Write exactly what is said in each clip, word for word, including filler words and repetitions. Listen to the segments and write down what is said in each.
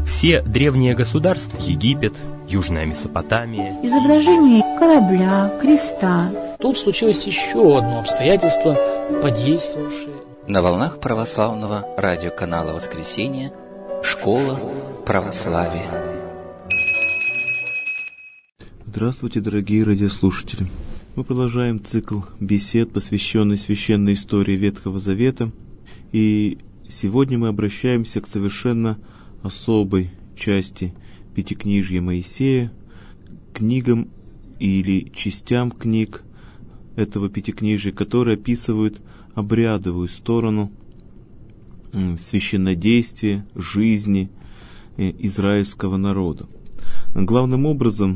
Все древние государства, Египет, Южная Месопотамия, изображение корабля, креста. Тут случилось еще одно обстоятельство, подействовавшее. На волнах православного радиоканала «Воскресенье» «Школа православия». Здравствуйте, дорогие радиослушатели! Мы продолжаем цикл бесед, посвященный священной истории Ветхого Завета. И сегодня мы обращаемся к совершенно особой части Пятикнижья Моисея, книгам или частям книг этого Пятикнижия, которые описывают обрядовую сторону священнодействия, жизни израильского народа. Главным образом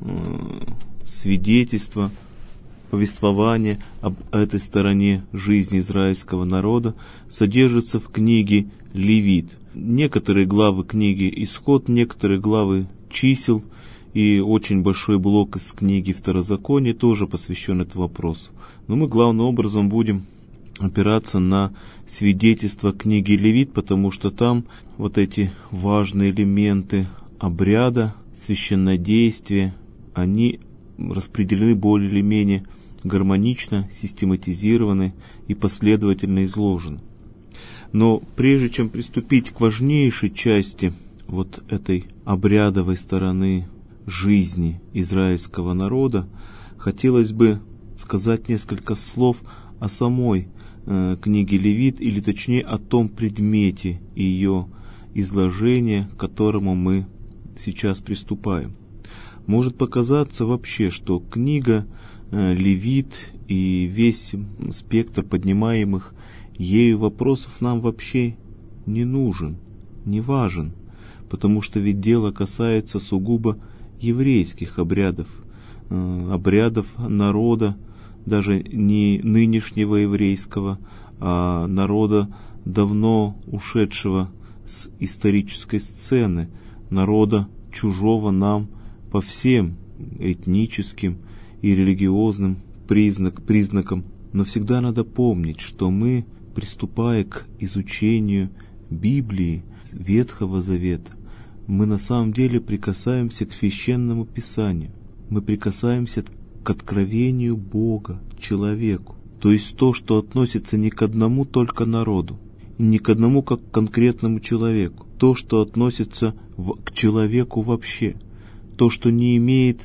свидетельство, повествование об этой стороне жизни израильского народа содержится в книге Левит. Некоторые главы книги Исход, некоторые главы Чисел и очень большой блок из книги Второзакония тоже посвящен этому вопросу. Но мы главным образом будем опираться на свидетельства книги Левит, потому что там вот эти важные элементы обряда, священнодействия, они распределены более или менее гармонично, систематизированы и последовательно изложены. Но прежде чем приступить к важнейшей части вот этой обрядовой стороны жизни израильского народа, хотелось бы сказать несколько слов о самой э, книге Левит, или точнее о том предмете ее изложения, к которому мы сейчас приступаем. Может показаться вообще, что книга э, Левит и весь спектр поднимаемых ею вопросов нам вообще не нужен, не важен, потому что ведь дело касается сугубо еврейских обрядов, э, обрядов народа, даже не нынешнего еврейского, а народа, давно ушедшего с исторической сцены, народа чужого нам по всем этническим и религиозным признак, признакам. Но всегда надо помнить, что мы, приступая к изучению Библии, Ветхого Завета, мы на самом деле прикасаемся к священному Писанию. Мы прикасаемся к откровению Бога человеку. То есть то, что относится не к одному только народу, и не к одному как к конкретному человеку. То, что относится в, к человеку вообще. То, что не имеет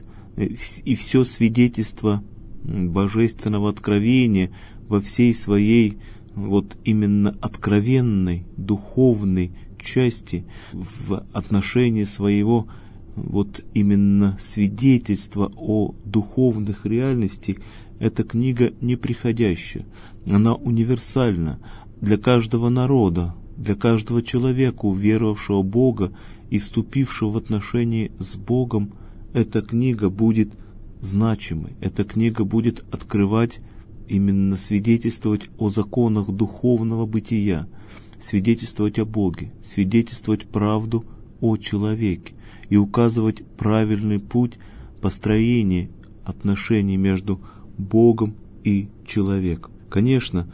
и все свидетельство божественного откровения во всей своей вот именно откровенной, духовной части, в отношении своего вот именно свидетельства о духовных реальностях, эта книга неприходящая. Она универсальна для каждого народа, для каждого человека, уверовавшего в Бога и вступившего в отношения с Богом. Эта книга будет значимой, эта книга будет открывать, именно свидетельствовать о законах духовного бытия, свидетельствовать о Боге, свидетельствовать правду о человеке и указывать правильный путь построения отношений между Богом и человеком. Конечно,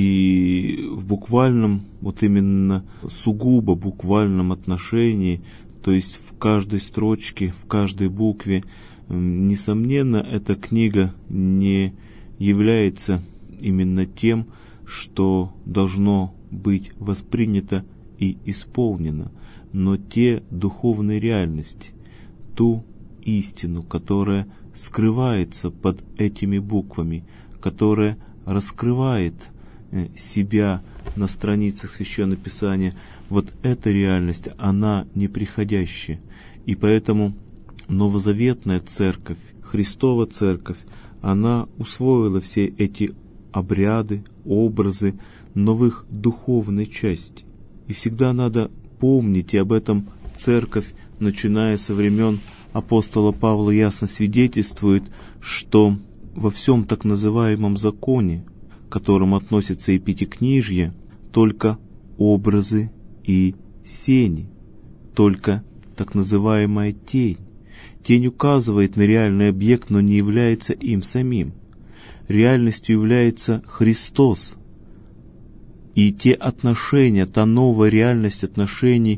и в буквальном, вот именно сугубо буквальном отношении, то есть в каждой строчке, в каждой букве, несомненно, эта книга не является именно тем, что должно быть воспринято и исполнено, но те духовные реальности, ту истину, которая скрывается под этими буквами, которая раскрывает себя на страницах Священного Писания, вот эта реальность, она неприходящая. И поэтому новозаветная церковь, Христова церковь, она усвоила все эти обряды, образы, но в их духовной части. И всегда надо помнить, и об этом церковь, начиная со времен апостола Павла, ясно свидетельствует, что во всем так называемом законе, к которому относится и Пятикнижье, только образы и сени, только так называемая тень. Тень указывает на реальный объект, но не является им самим. Реальностью является Христос. И те отношения, та новая реальность отношений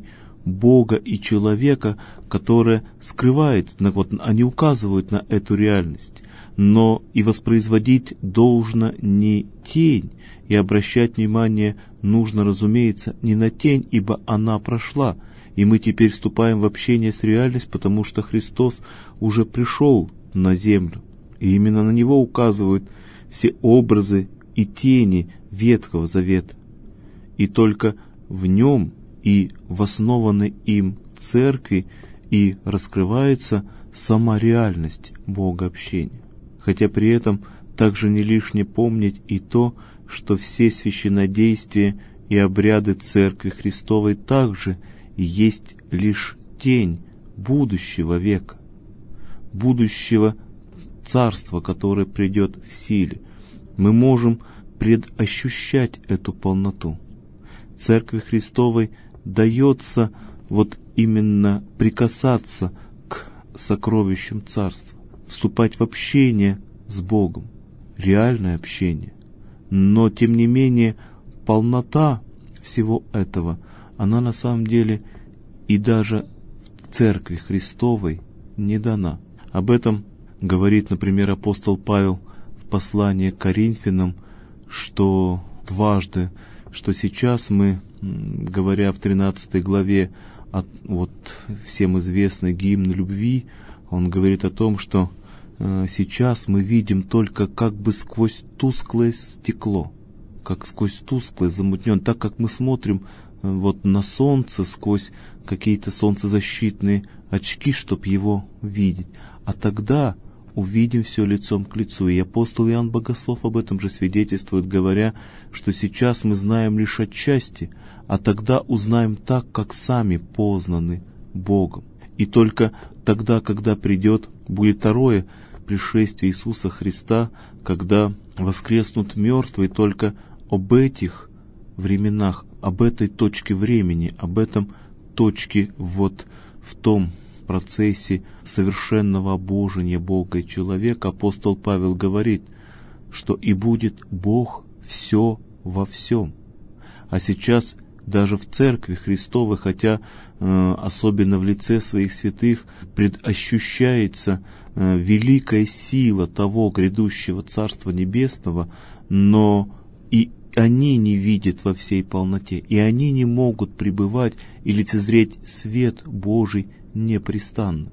Бога и человека, которая скрывается, вот они указывают на эту реальность. Но и воспроизводить должно не тень, и обращать внимание нужно, разумеется, не на тень, ибо она прошла, и мы теперь вступаем в общение с реальностью, потому что Христос уже пришел на землю, и именно на Него указывают все образы и тени Ветхого Завета. И только в Нем и в основанной им Церкви и раскрывается сама реальность Богообщения. Хотя при этом также не лишне помнить и то, что все священнодействия и обряды Церкви Христовой также есть лишь тень будущего века, будущего царства, которое придет в силе. Мы можем предощущать эту полноту. Церкви Христовой дается вот именно прикасаться к сокровищам царства, вступать в общение с Богом, реальное общение. Но, тем не менее, полнота всего этого, она на самом деле и даже в Церкви Христовой не дана. Об этом говорит, например, апостол Павел в послании к Коринфянам, что дважды, что сейчас мы, говоря в тринадцатой главе, от, вот всем известный гимн любви, он говорит о том, что э, сейчас мы видим только как бы сквозь тусклое стекло, как сквозь тусклое, замутненное, так как мы смотрим э, вот на солнце сквозь какие-то солнцезащитные очки, чтобы его видеть. А тогда увидим все лицом к лицу. И апостол Иоанн Богослов об этом же свидетельствует, говоря, что сейчас мы знаем лишь отчасти, а тогда узнаем так, как сами познаны Богом. И только тогда, когда придет, будет второе пришествие Иисуса Христа, когда воскреснут мертвые, только об этих временах, об этой точке времени, об этом точке вот в том процессе совершенного обожения Бога и человека апостол Павел говорит, что и будет Бог все во всем. А сейчас даже в Церкви Христовой, хотя э, особенно в лице своих святых предощущается э, великая сила того грядущего Царства Небесного, но и они не видят во всей полноте, и они не могут пребывать и лицезреть свет Божий непрестанно.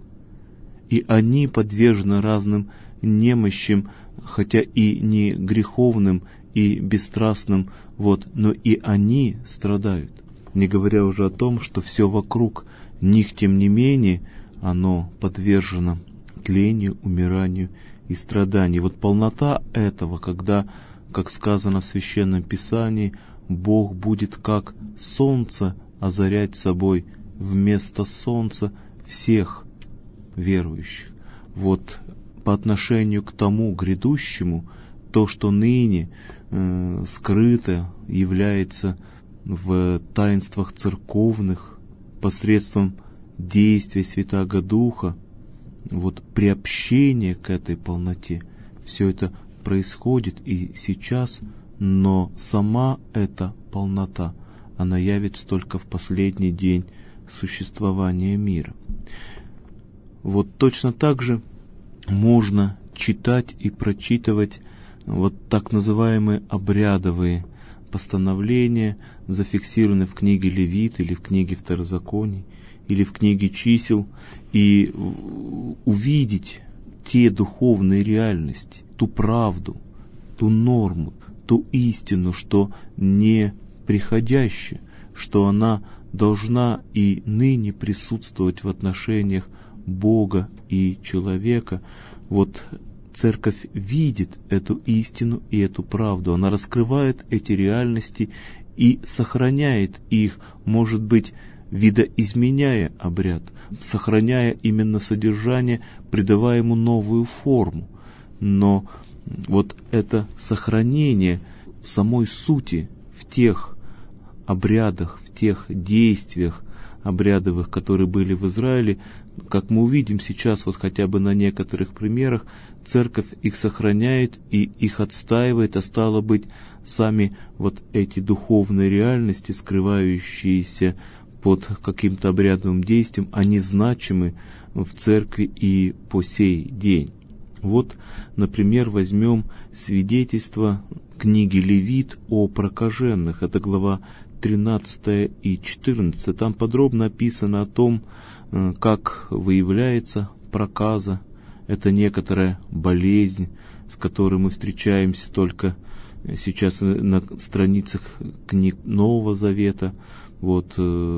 И они подвержены разным немощам, хотя и не греховным, и бесстрастным, вот, но и они страдают. Не говоря уже о том, что все вокруг них, тем не менее, оно подвержено тлению, умиранию и страданию. Вот полнота этого, когда, как сказано в Священном Писании, Бог будет как солнце озарять собой вместо солнца всех верующих. Вот по отношению к тому грядущему, то, что ныне э, скрыто является в таинствах церковных посредством действия Святаго Духа, вот приобщение к этой полноте, все это происходит и сейчас, но сама эта полнота, она явится только в последний день существования мира. Вот точно так же можно читать и прочитывать вот так называемые обрядовые постановления, зафиксированные в книге Левит или в книге Второзаконий или в книге Чисел, и увидеть те духовные реальности, ту правду, ту норму, ту истину, что не приходящая, что она должна и ныне присутствовать в отношениях Бога и человека. Вот Церковь видит эту истину и эту правду, она раскрывает эти реальности и сохраняет их, может быть, видоизменяя обряд, сохраняя именно содержание, придавая ему новую форму. Но вот это сохранение самой сути в тех обрядах, в тех действиях обрядовых, которые были в Израиле, как мы увидим сейчас, вот хотя бы на некоторых примерах, Церковь их сохраняет и их отстаивает, а стало быть, сами вот эти духовные реальности, скрывающиеся под каким-то обрядовым действием, они значимы в церкви и по сей день. Вот, например, возьмем свидетельство книги Левит о прокаженных. Это глава тринадцатая и четырнадцатая. Там подробно описано о том, как выявляется проказа. Это некоторая болезнь, с которой мы встречаемся только сейчас на страницах книг Нового Завета. Вот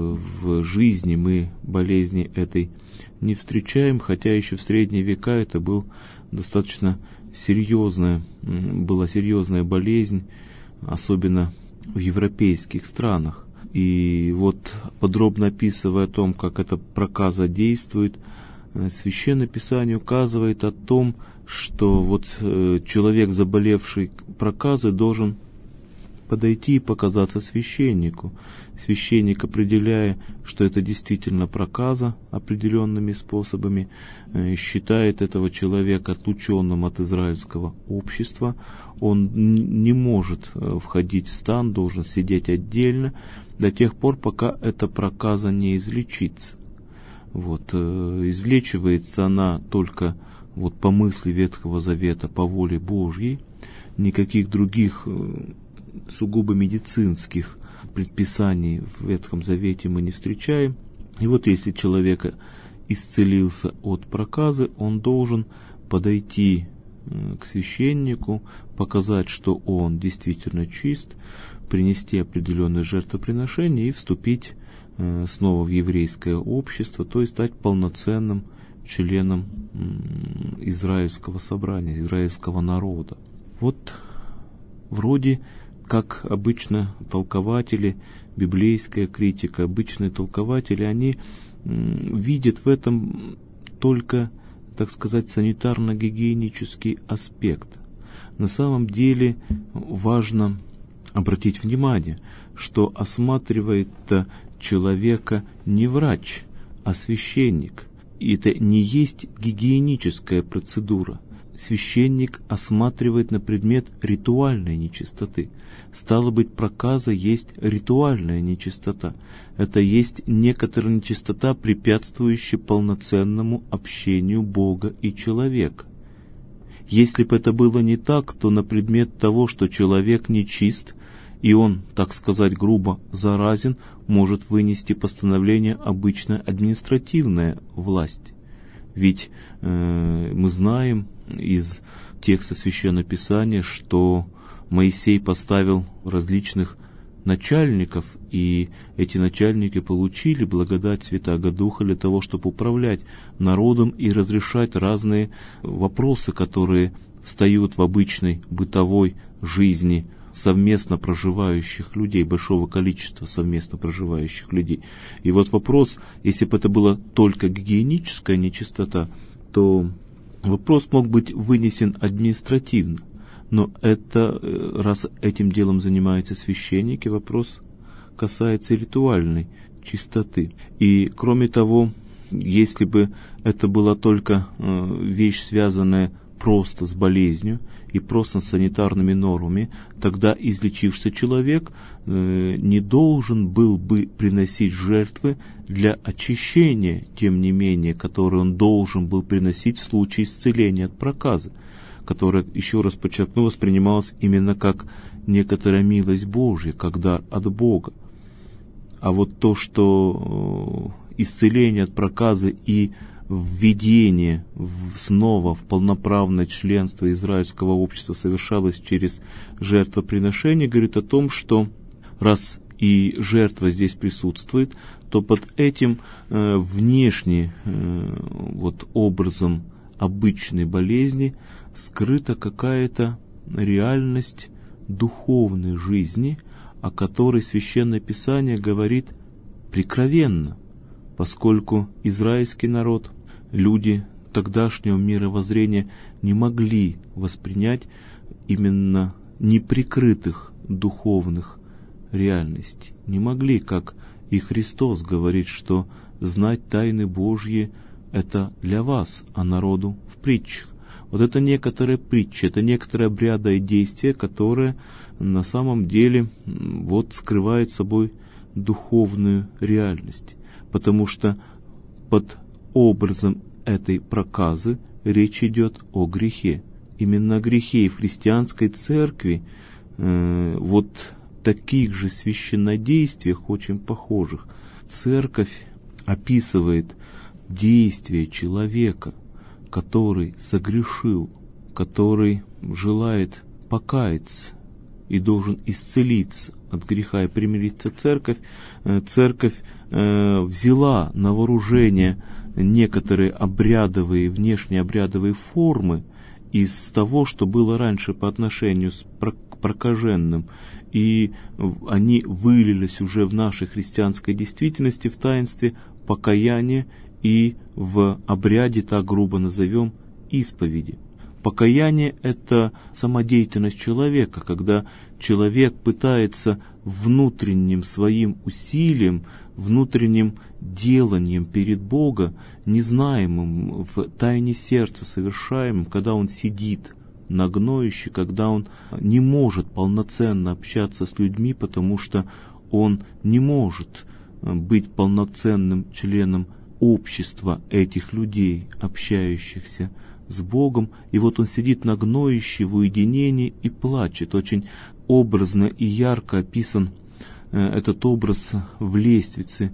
в жизни мы болезни этой не встречаем, хотя еще в средние века это был достаточно серьезная, была серьезная болезнь, особенно в европейских странах. И вот, подробно описывая о том, как эта проказа действует, Священное Писание указывает о том, что вот человек, заболевший проказой, должен подойти и показаться священнику. Священник, определяя, что это действительно проказа определенными способами, считает этого человека отлученным от израильского общества. Он не может входить в стан, должен сидеть отдельно до тех пор, пока эта проказа не излечится. Вот, излечивается она только вот по мысли Ветхого Завета, по воле Божьей. Никаких других сугубо медицинских предписаний в Ветхом Завете мы не встречаем. И вот если человек исцелился от проказы, он должен подойти к священнику, показать, что он действительно чист, принести определенное жертвоприношение и вступить снова в еврейское общество, то есть стать полноценным членом израильского собрания, израильского народа. Вот вроде как обычно толкователи, библейская критика, обычные толкователи, они видят в этом только, так сказать, санитарно-гигиенический аспект. На самом деле важно обратить внимание, что осматривает-то человека не врач, а священник. И это не есть гигиеническая процедура. Священник осматривает на предмет ритуальной нечистоты. Стало быть, проказа есть ритуальная нечистота. Это есть некоторая нечистота, препятствующая полноценному общению Бога и человека. Если бы это было не так, то на предмет того, что человек нечист, и он, так сказать грубо, заразен, может вынести постановление обычная административная власть. Ведь э, мы знаем из текста Священного Писания, что Моисей поставил различных начальников, и эти начальники получили благодать Святаго Духа для того, чтобы управлять народом и разрешать разные вопросы, которые встают в обычной бытовой жизни совместно проживающих людей, большого количества совместно проживающих людей. И вот вопрос, если бы это была только гигиеническая нечистота, то вопрос мог быть вынесен административно. Но это, раз этим делом занимаются священники, вопрос касается ритуальной чистоты. И кроме того, если бы это была только вещь, связанная просто с болезнью и просто с санитарными нормами, тогда излечившийся человек э, не должен был бы приносить жертвы для очищения, тем не менее, которые он должен был приносить в случае исцеления от проказы, которая, еще раз подчеркну, воспринималась именно как некоторая милость Божья, как дар от Бога. А вот то, что э, исцеление от проказы и введение снова в полноправное членство израильского общества совершалось через жертвоприношение, говорит о том, что раз и жертва здесь присутствует, то под этим э, внешне э, вот образом обычной болезни скрыта какая-то реальность духовной жизни, о которой Священное Писание говорит прикровенно, поскольку израильский народ, люди тогдашнего мировоззрения не могли воспринять именно неприкрытых духовных реальностей. Не могли, как и Христос говорит, что знать тайны Божьи — это для вас, а народу в притчах. Вот это некоторые притчи, это некоторые обряды и действия, которые на самом деле вот скрывают собой духовную реальность, потому что под образом этой проказы речь идет о грехе. Именно о грехе. И в христианской церкви э, вот таких же священнодействиях, очень похожих, церковь описывает действие человека, который согрешил, который желает покаяться и должен исцелиться от греха и примириться. Церковь, церковь э, взяла на вооружение некоторые обрядовые, внешние обрядовые формы из того, что было раньше по отношению с прокаженным, и они вылились уже в нашей христианской действительности в таинстве покаяния и в обряде, так грубо назовем, исповеди. Покаяние – это самодеятельность человека, когда человек пытается внутренним своим усилием, внутренним деланием перед Богом, незнаемым в тайне сердца совершаемым, когда он сидит на гноище, когда он не может полноценно общаться с людьми, потому что он не может быть полноценным членом общества этих людей, общающихся с Богом. И вот он сидит на гноище в уединении и плачет. Очень образно и ярко описан этот образ в лествице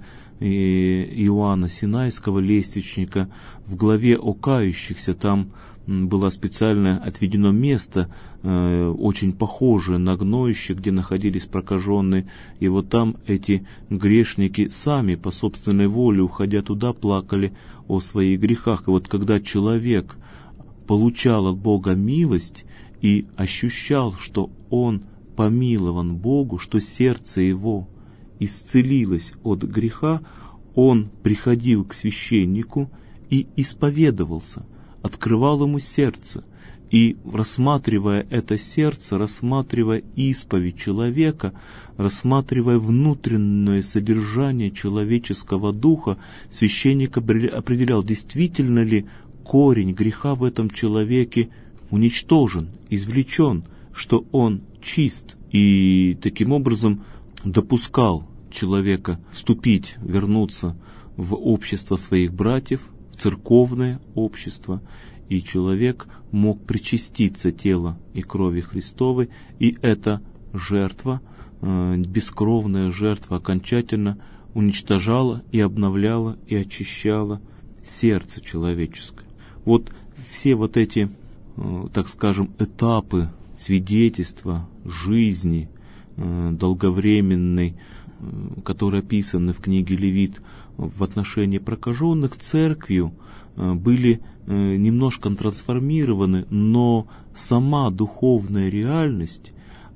Иоанна Синайского, лествичника, в главе о кающихся. Там было специально отведено место, э, очень похожее на гноище, где находились прокаженные. И вот там эти грешники сами по собственной воле, уходя туда, плакали о своих грехах. И вот когда человек получал от Бога милость и ощущал, что он помилован Богу, что сердце его исцелилось от греха, он приходил к священнику и исповедовался, открывал ему сердце, и, рассматривая это сердце, рассматривая исповедь человека, рассматривая внутреннее содержание человеческого духа, священник определял, действительно ли корень греха в этом человеке уничтожен, извлечен, что он чист, и таким образом допускал человека вступить, вернуться в общество своих братьев, в церковное общество, и человек мог причаститься тела и крови Христовой, и эта жертва, э, бескровная жертва, окончательно уничтожала и обновляла и очищала сердце человеческое. Вот все вот эти, э, так скажем, этапы свидетельства жизни э, долговременной, э, которые описаны в книге Левит в отношении прокаженных, церковью э, были э, немножко трансформированы, но сама духовная реальность,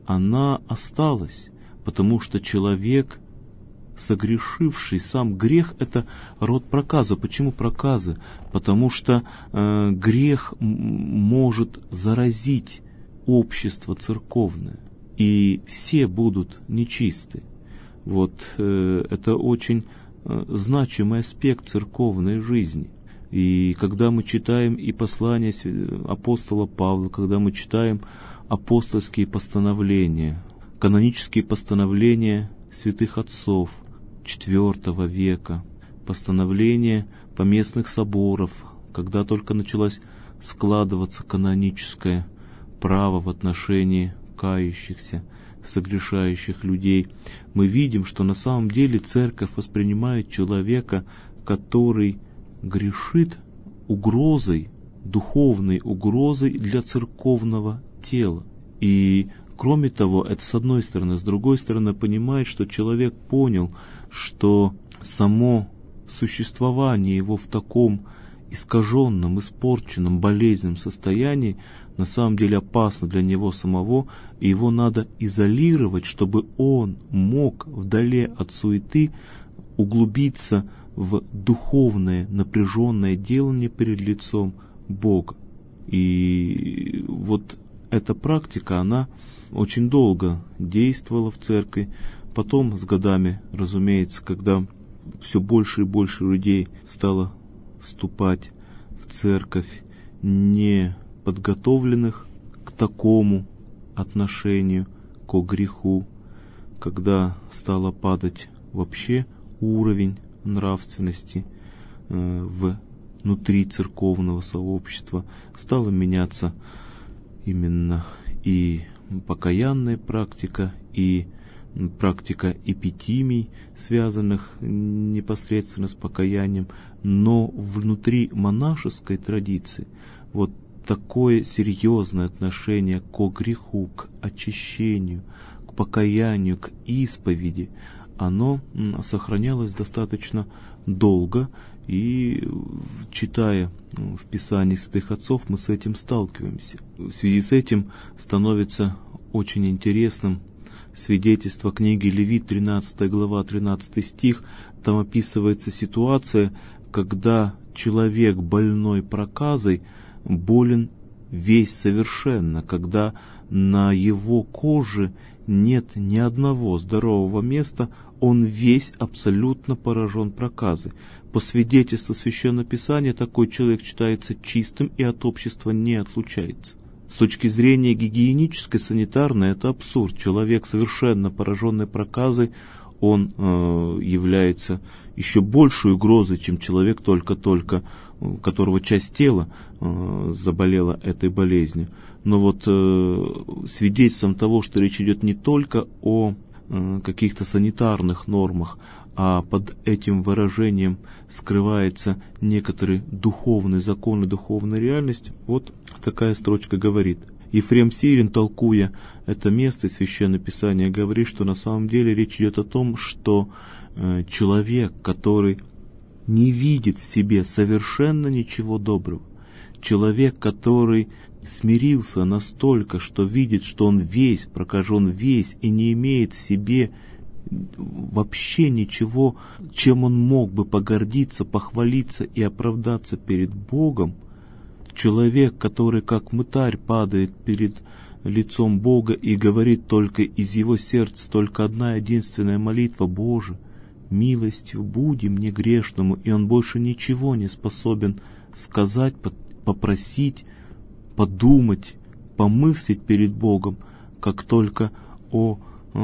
она осталась, потому что человек, согрешивший, сам грех — это род проказа. Почему проказы? Потому что э, грех может заразить общество церковное, и все будут нечисты. Вот э, это очень э, значимый аспект церковной жизни. И когда мы читаем и послания апостола Павла, когда мы читаем апостольские постановления, канонические постановления святых отцов четвёртого века, постановления поместных соборов, когда только началась складываться каноническое право в отношении кающихся, согрешающих людей, мы видим, что на самом деле церковь воспринимает человека, который грешит, угрозой, духовной угрозой для церковного тела. И кроме того, это с одной стороны, с другой стороны понимает, что человек понял, что само существование его в таком искаженном, испорченном, болезненном состоянии на самом деле опасно для него самого, и его надо изолировать, чтобы он мог вдали от суеты углубиться в духовное напряженное делание перед лицом Бога. И вот эта практика, она очень долго действовала в церкви. Потом с годами, разумеется, когда все больше и больше людей стало вступать в церковь, не подготовленных к такому отношению, к греху, когда стала падать вообще уровень нравственности э, внутри церковного сообщества, стала меняться именно и покаянная практика, и практика эпитимий, связанных непосредственно с покаянием, но внутри монашеской традиции вот такое серьезное отношение к греху, к очищению, к покаянию, к исповеди, оно сохранялось достаточно долго, и читая в Писании святых отцов, мы с этим сталкиваемся. В связи с этим становится очень интересным свидетельство книги Левит, тринадцатая глава, тринадцатый стих. Там описывается ситуация, когда человек, больной проказой, болен весь совершенно, когда на его коже нет ни одного здорового места, он весь абсолютно поражен проказой. По свидетельству Священного Писания, такой человек считается чистым и от общества не отлучается. С точки зрения гигиенической, санитарной, это абсурд. Человек, совершенно пораженный проказой, он э, является еще большей угрозой, чем человек, только-только, которого часть тела э, заболела этой болезнью. Но вот э, свидетельством того, что речь идет не только о э, каких-то санитарных нормах, а под этим выражением скрывается некоторый духовный закон и духовная реальность, вот такая строчка говорит. Ефрем Сирин, толкуя это место из Священного Писания, говорит, что на самом деле речь идет о том, что э, человек, который не видит в себе совершенно ничего доброго, человек, который смирился настолько, что видит, что он весь прокажен весь и не имеет в себе вообще ничего, чем он мог бы погордиться, похвалиться и оправдаться перед Богом, человек, который как мытарь падает перед лицом Бога и говорит только из его сердца только одна единственная молитва: «Боже, милостив буди мне грешному», и он больше ничего не способен сказать, попросить, подумать, помыслить перед Богом, как только о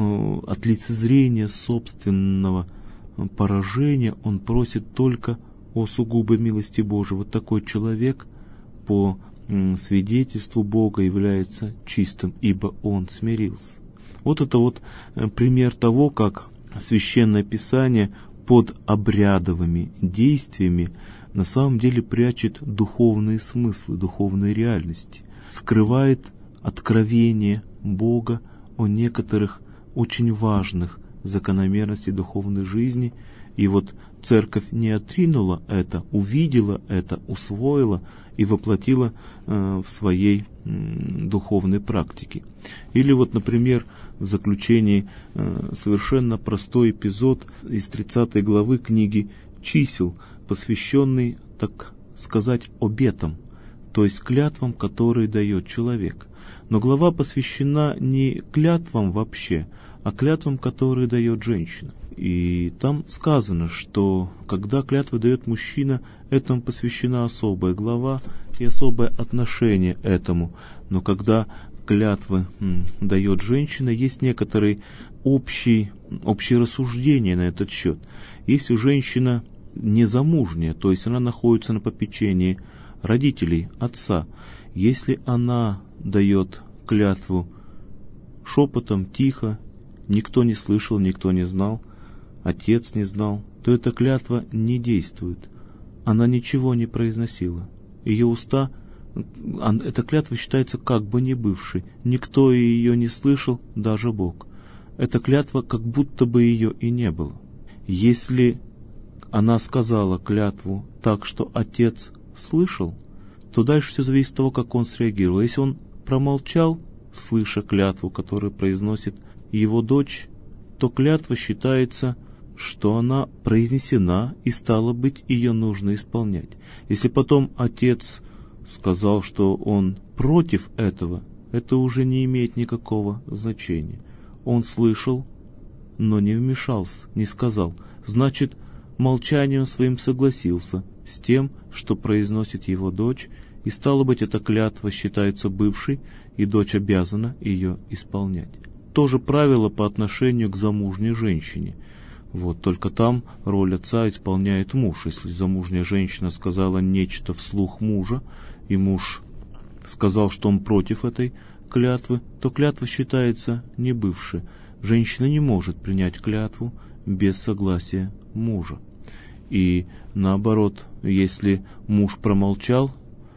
от лицезрения собственного поражения он просит только о сугубой милости Божией. Вот такой человек по свидетельству Бога является чистым, ибо он смирился. Вот это вот пример того, как Священное Писание под обрядовыми действиями на самом деле прячет духовные смыслы, духовные реальности, скрывает откровение Бога о некоторых очень важных закономерностей духовной жизни. И вот церковь не отринула это, увидела это, усвоила и воплотила э, в своей э, духовной практике. Или вот, например, в заключении э, совершенно простой эпизод из тридцатой главы книги «Чисел», посвященный, так сказать, обетам, то есть клятвам, которые дает человек. Но глава посвящена не клятвам вообще, а клятвам, которые дает женщина. И там сказано, что когда клятвы дает мужчина, этому посвящена особая глава и особое отношение этому. Но когда клятвы м, дает женщина, есть некоторые общие, общие рассуждения на этот счет. Если женщина незамужняя, то есть она находится на попечении родителей, отца, если она дает клятву шепотом, тихо, никто не слышал, никто не знал, отец не знал, то эта клятва не действует. Она ничего не произносила. Ее уста, эта клятва считается как бы не бывшей. Никто ее не слышал, даже Бог. Эта клятва как будто бы ее и не было. Если она сказала клятву так, что отец слышал, то дальше все зависит от того, как он среагировал. Если он промолчал, слыша клятву, которую произносит его дочь, то клятва считается, что она произнесена, и стало быть, ее нужно исполнять. Если потом отец сказал, что он против этого, это уже не имеет никакого значения. Он слышал, но не вмешался, не сказал. Значит, молчанием своим согласился с тем, что произносит его дочь, и стало быть, эта клятва считается бывшей, и дочь обязана ее исполнять. То же правило по отношению к замужней женщине. Вот, только там роль отца исполняет муж. Если замужняя женщина сказала нечто вслух мужа, и муж сказал, что он против этой клятвы, то клятва считается небывшей. Женщина не может принять клятву без согласия мужа. И наоборот, если муж промолчал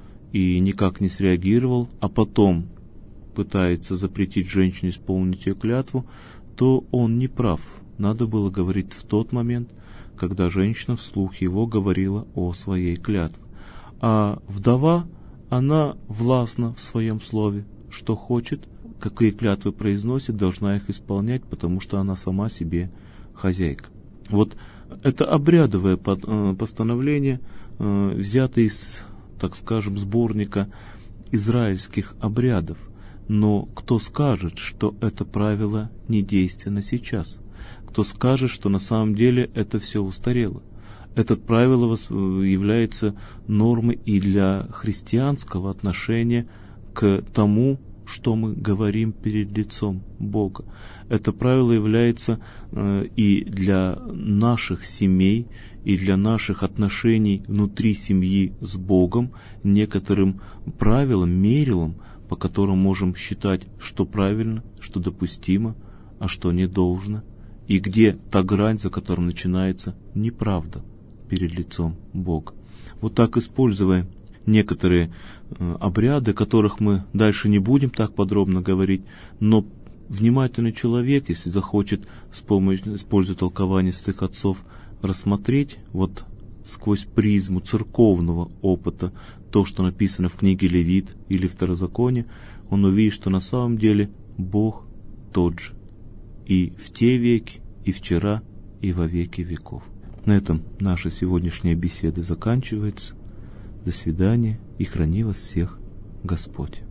и никак не среагировал, а потом пытается запретить женщине исполнить ее клятву, то он не прав. Надо было говорить в тот момент, когда женщина вслух его говорила о своей клятве. А вдова, она властна в своем слове, что хочет, какие клятвы произносит, должна их исполнять, потому что она сама себе хозяйка. Вот это обрядовое постановление, взято из, так скажем, сборника израильских обрядов. Но кто скажет, что это правило не действенно сейчас? Кто скажет, что на самом деле это все устарело? Это правило является нормой и для христианского отношения к тому, что мы говорим перед лицом Бога. Это правило является э, и для наших семей, и для наших отношений внутри семьи с Богом некоторым правилом, мерилом, по которым можем считать, что правильно, что допустимо, а что не должно, и где та грань, за которой начинается неправда перед лицом Бога. Вот так, используя некоторые э, обряды, о которых мы дальше не будем так подробно говорить, но внимательный человек, если захочет с помощью, используя толкование святых отцов, рассмотреть вот сквозь призму церковного опыта то, что написано в книге Левит или Второзаконие, он увидит, что на самом деле Бог тот же и в те веки, и вчера, и во веки веков. На этом наша сегодняшняя беседа заканчивается. До свидания, и храни вас всех Господь.